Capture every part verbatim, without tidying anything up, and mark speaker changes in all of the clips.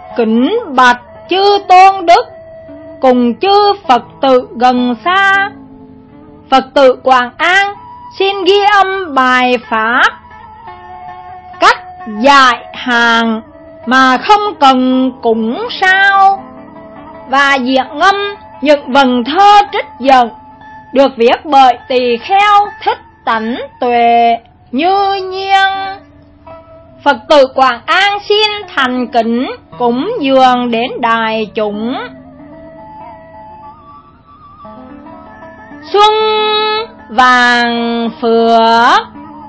Speaker 1: kính bạch chư tôn đức cùng chư Phật tử gần xa. Phật tử Quảng An xin ghi âm bài pháp cách dạy hàng mà không cần cúng sao, và diễn ngâm những vần thơ trích dẫn được viết bởi tỳ kheo Thích Tánh Tuệ Như Nhiên. Phật tử Quảng An xin thành kính cúng dường đến đại chúng. Xuân vàng phượng,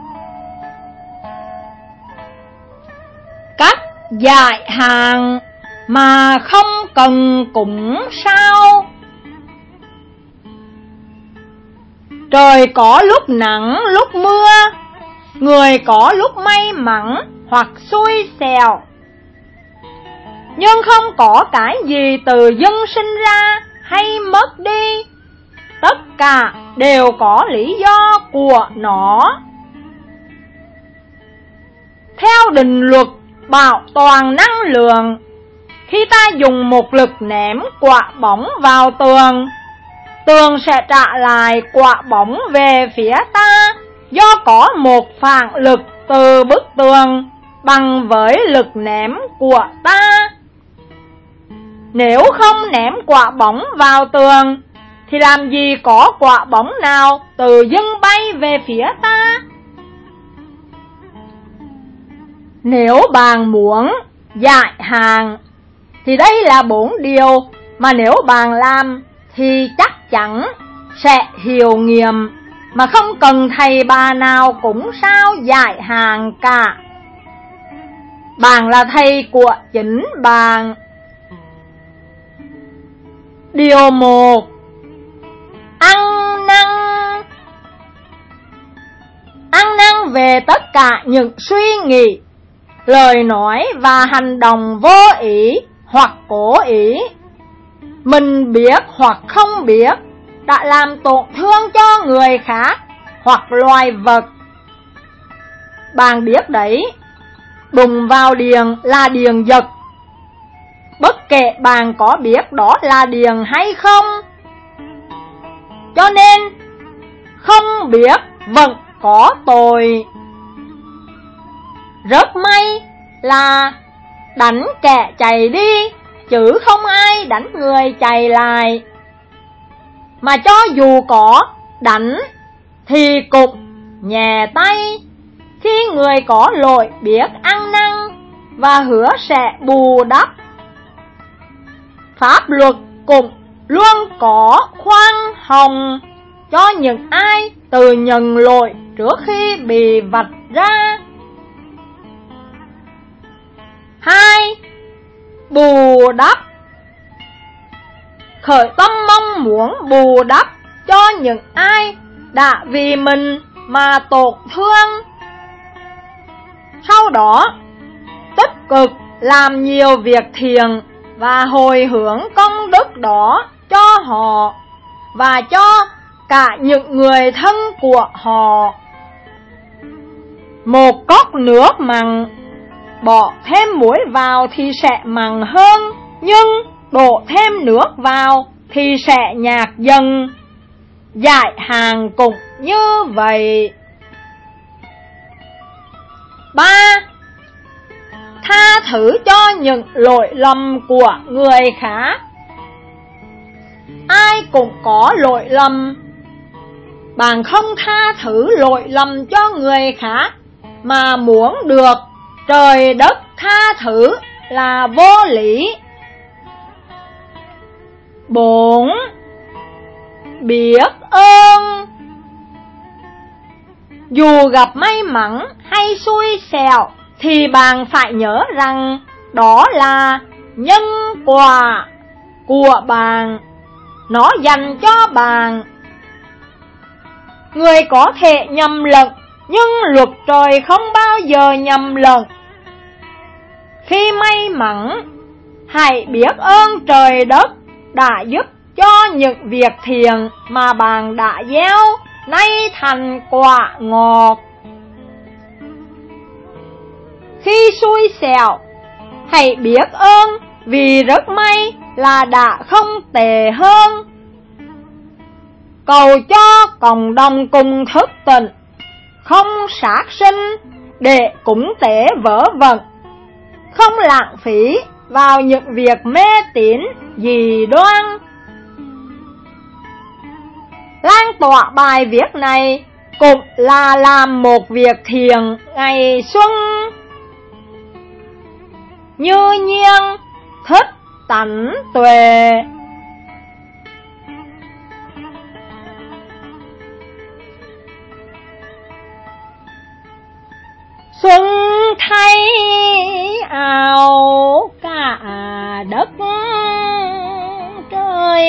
Speaker 1: cách dạy hàng mà không cần cúng sao. Trời có lúc nắng lúc mưa, người có lúc may mắn hoặc xui xẻo, nhưng không có cái gì từ dưng sinh ra hay mất đi. Tất cả đều có lý do của nó. Theo định luật bảo toàn năng lượng, khi ta dùng một lực ném quả bóng vào tường, tường sẽ trả lại quả bóng về phía ta, do có một phản lực từ bức tường bằng với lực ném của ta. Nếu không ném quả bóng vào tường thì làm gì có quả bóng nào từ dưng bay về phía ta. Nếu bạn muốn dạy hàng thì đây là bốn điều mà nếu bạn làm thì chắc chắn sẽ hiệu nghiệm mà không cần thầy bà nào cũng sao dạy hàng cả. Bạn là thầy của chính bạn. Điều một, ăn năn. Ăn năn về tất cả những suy nghĩ, lời nói và hành động vô ý hoặc cố ý, mình biết hoặc không biết, đã làm tổn thương cho người khác hoặc loài vật. Bạn biết đấy, đụng vào điện là điện giật, bất kể bạn có biết đó là điện hay không. Cho nên không biết vẫn có tội. Rất may là đánh kẻ chạy đi, chứ không ai đánh người chạy lại. Mà cho dù có đánh thì cũng nhẹ tay, khi người có lỗi biết ăn năn và hứa sẽ bù đắp. Pháp luật cũng luôn có khoan hồng cho những ai tự nhận lỗi trước khi bị vạch ra. Hai, bù đắp. Khởi tâm mong muốn bù đắp cho những ai đã vì mình mà tổn thương. Sau đó, tích cực làm nhiều việc thiện và hồi hướng công đức đó cho họ và cho cả những người thân của họ. Một cốc nước mặn, bỏ thêm muối vào thì sẽ mặn hơn, nhưng đổ thêm nước vào thì sẽ nhạt dần. Dạy hàng cũng như vậy. Ba, tha thứ cho những lỗi lầm của người khác. Ai cũng có lỗi lầm. Bạn không tha thứ lỗi lầm cho người khác mà muốn được trời đất tha thứ là vô lý. Bốn, biết ơn. Dù gặp may mắn hay xui xẻo thì bạn phải nhớ rằng đó là nhân quả của bạn, nó dành cho bạn. Người có thể nhầm lẫn, nhưng luật trời không bao giờ nhầm lẫn. Khi may mắn, hãy biết ơn trời đất đã giúp cho những việc thiện mà bạn đã gieo nay thành quả ngọt. Khi xui xẻo, hãy biết ơn vì rất may là đã không tệ hơn. Cầu cho cộng đồng cùng thức tỉnh, không sát sinh để cúng tế vớ vẩn, không lãng phí vào những việc mê tín dị đoan. Lan tỏa bài viết này cũng là làm một việc thiện ngày xuân. Như nhiên thích tánh tuệ. Xuân thay áo cả đất trời,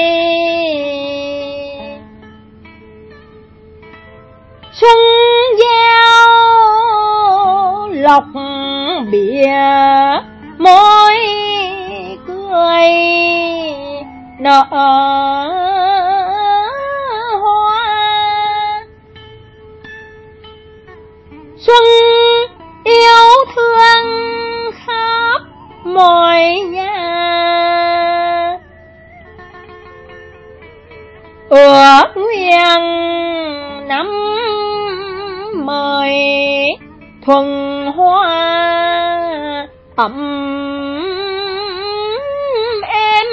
Speaker 1: xuân gieo lộc bìa môi cười nở hoa. Xuân yêu thương khắp mọi nhà, ước nguyện năm mời thuần hoa ấm êm.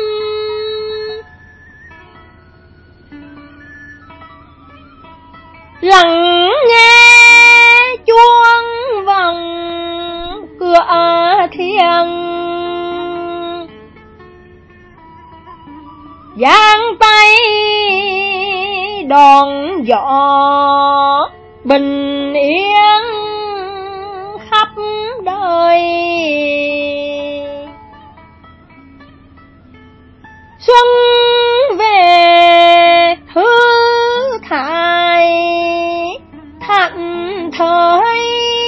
Speaker 1: Lắng nghe chuông vòng cửa thiêng, giang tay đón gió bình yên khắp đời. Xuân về thư thái thảnh thơi,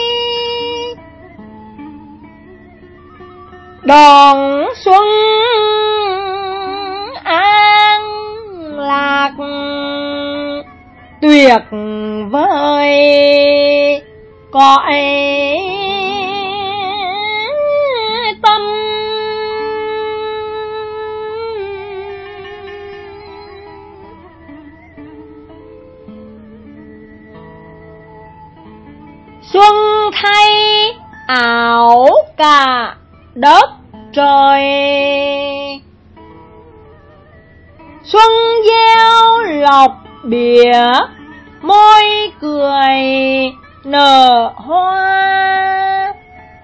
Speaker 1: đón xuân an lạc tuyệt vời cõi tâm. Xuân thay áo cả đất trời, xuân gieo lộc bìa môi cười nở hoa.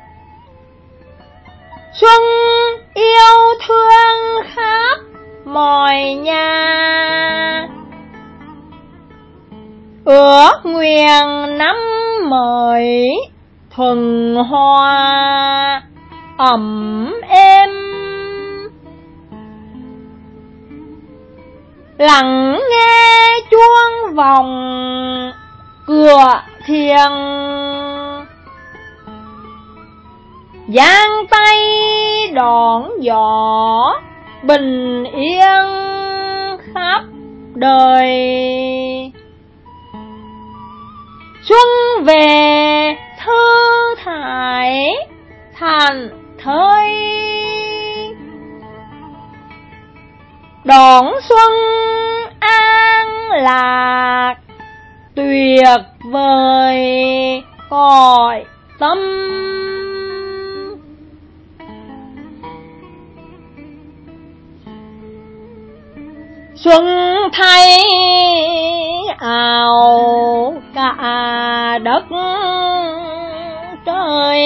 Speaker 1: Xuân yêu thương khắp mọi nhà, ước nguyện năm mới thuần hoa ấm êm. Lắng nghe chuông vòng cửa thiêng, giang tay đón gió bình yên khắp đời. Xuân về thư thái thảnh thơi, đón xuân an lạc tuyệt vời cõi tâm. Xuân thay áo cả đất trời,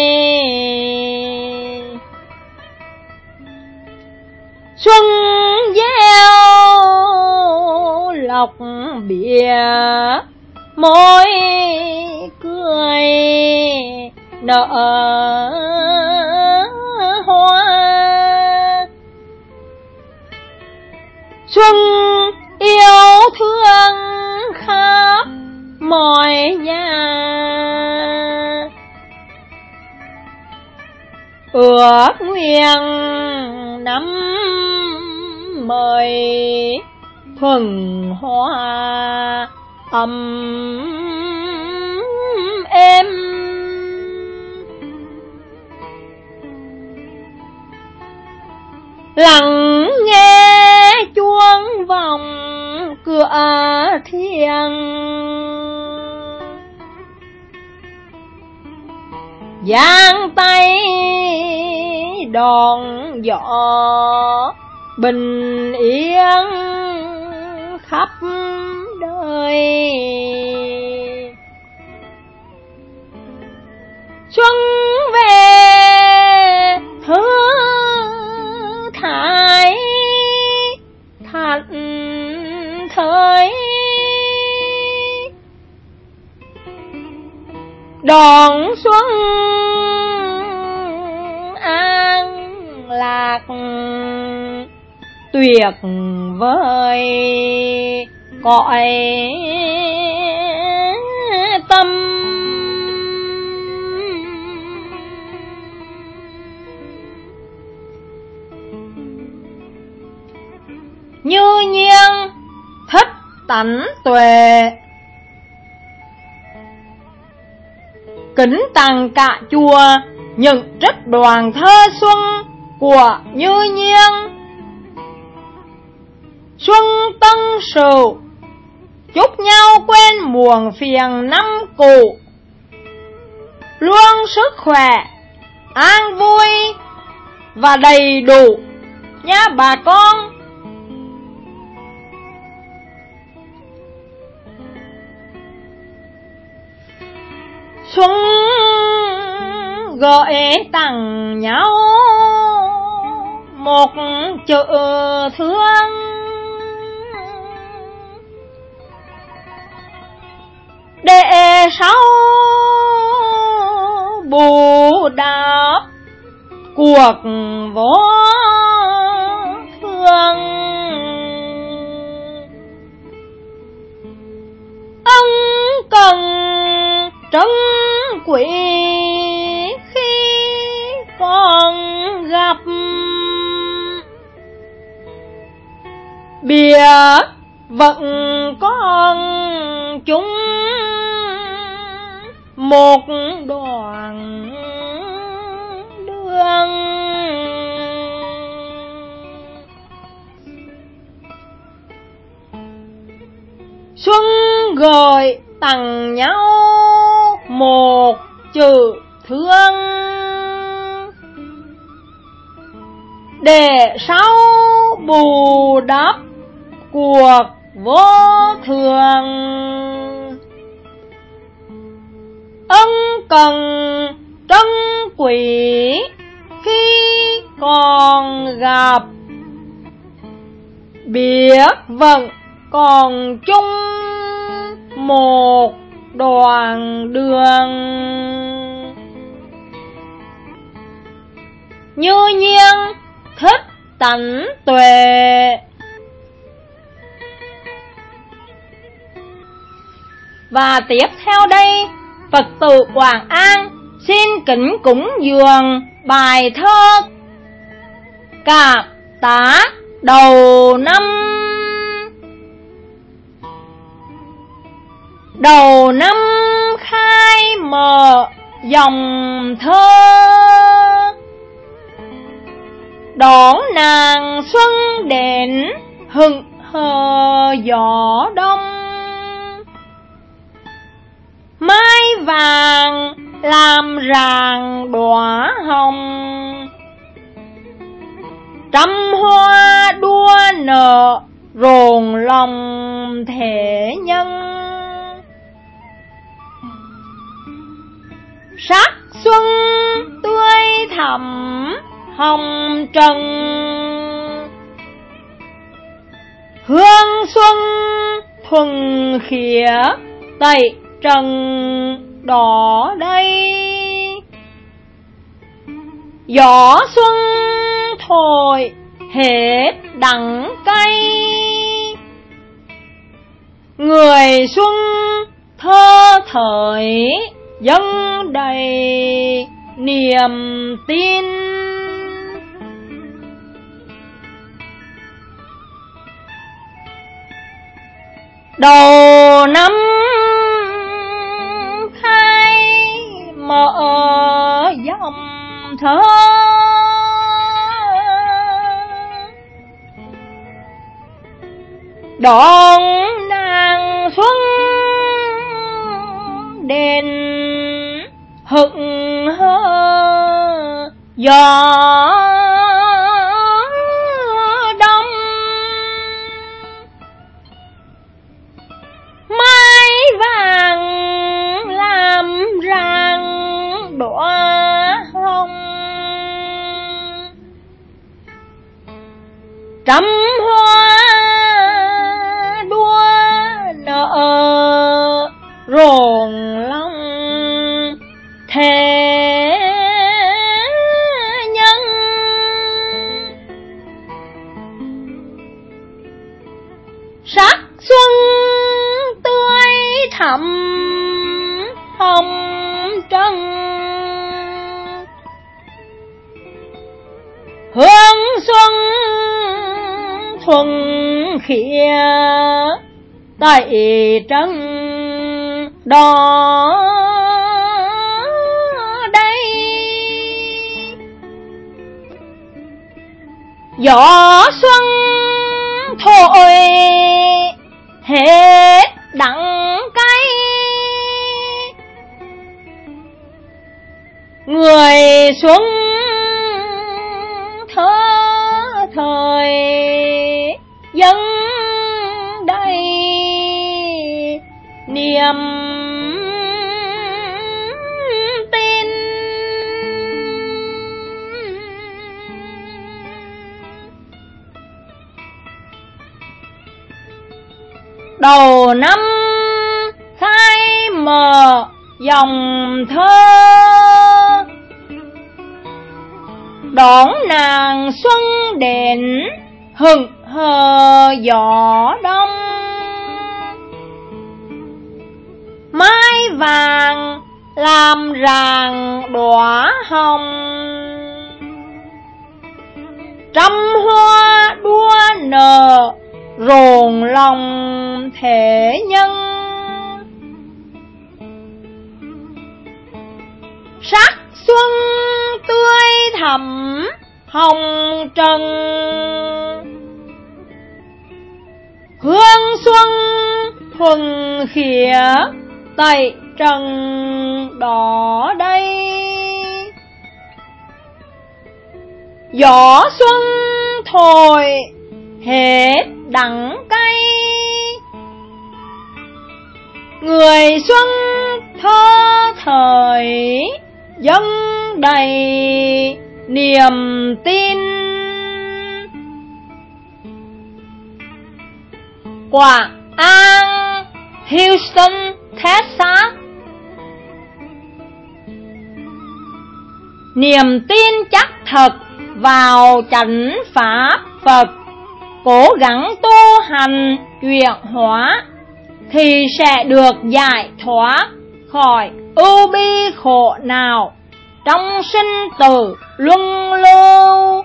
Speaker 1: xuân gieo lộc bìa môi cười nở hoa. Xuân yêu thương khắp mọi nhà, ước nguyện năm mời thuần hoa ấm êm. lặng nghe chuông vòng cửa thiêng, giang tay đón gió bình yên khắp đời. Xuân về thư thái thảnh thơi, đón xuân an lạc tuyệt vời cõi tâm. Như nhiên thích tánh tuệ, kính tặng cả chùa những trích đoạn thơ xuân của Như Nhiên. Xuân tân sửu chúc nhau quên muộn phiền năm cũ, luôn sức khỏe an vui và đầy đủ nha bà con. Xuân gửi tặng nhau một chữ thương, để sau bù đắp cuộc vô thương. Ân cần trân quý khi còn gặp, biết vẫn còn chúng một đoạn đường. Xuân gửi tặng nhau một chữ thương, để sau bù đắp cuộc vô thường. Ân cần trân quý khi còn gặp, biết vẫn còn chung một đoạn đường. Như nhiên thích tánh tuệ, và tiếp theo đây Phật tử Quảng An xin kính cúng dường bài thơ Cảm Tá đầu năm. Đầu năm khai mở dòng thơ, đón nàng xuân đến hững hờ gió đông. Mai vàng làm rạng đóa hồng, trăm hoa đua nở rộn lòng thể nhân. Sắc xuân tươi thắm hồng trần, hương xuân thuần khía tẩy trần đỏ đây. Gió xuân thổi hết đắng cay, người xuân thơ thởi dâng đầy niềm tin. Đầu năm khai mở dòng thơ, đón nàng xuân đèn hững hờ gió đông, mái vàng làm rạng đóa hồng, trăm hoa đua nở rộn lòng thế nhân. Sắc xuân tươi thắm hồng trần, hương xuân thuần khía tại trần đó đây. Gió xuân thổi hết đắng cay, người xuân thơ thời dân đầy niềm tin. Đầu năm khai mở dòng thơ, đón nàng xuân đến hững hờ gió đông, mái vàng làm rạng đóa hồng, trăm hoa đua nở rộn lòng thế nhân. Sắc xuân tươi thắm hồng trần, hương xuân thuần khía tại trần đó đây. Gió xuân thổi hết đắng cay, người xuân thơ thời dân đầy niềm tin. Quảng An, Houston, Texas. Niềm tin chắc thật vào chánh pháp Phật, cố gắng tu hành chuyển hóa thì sẽ được giải thoát khỏi ưu bi khổ nào trong sinh tử luân lưu.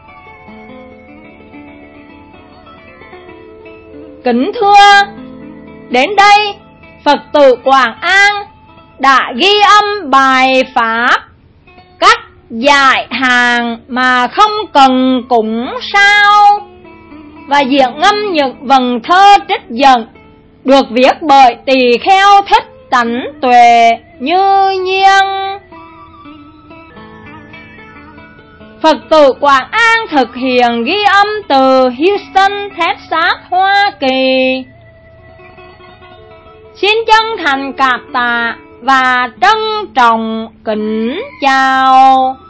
Speaker 1: Kính thưa, đến đây Phật tử Quảng An đã ghi âm bài pháp cách giải hàng mà không cần cúng sao, và diễn ngâm những vần thơ trích dẫn được viết bởi tỳ kheo Thích Tánh Tuệ Như Nhiên. Phật tử Quảng An thực hiện ghi âm từ Houston, Texas, Hoa Kỳ. Xin chân thành cảm tạ và trân trọng kính chào.